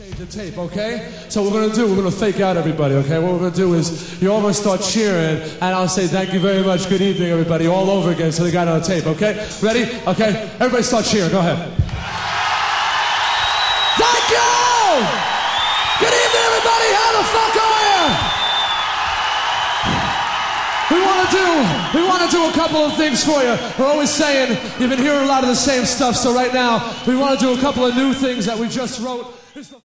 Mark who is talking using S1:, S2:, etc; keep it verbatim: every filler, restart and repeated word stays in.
S1: Change the tape, okay? So what we're gonna do, we're gonna fake out everybody, okay? What we're gonna do is you're all gonna start cheering, and I'll say thank you very much, good evening, everybody, all over again, so they got it on the tape, okay? Ready? Okay? Everybody start cheering. Go ahead. Thank you! Good evening, everybody. How the fuck are you? We want to do, we want to do a couple of things for you. We're always saying you've been hearing a lot of the same stuff, so right now we want to do a couple of new things that we just wrote.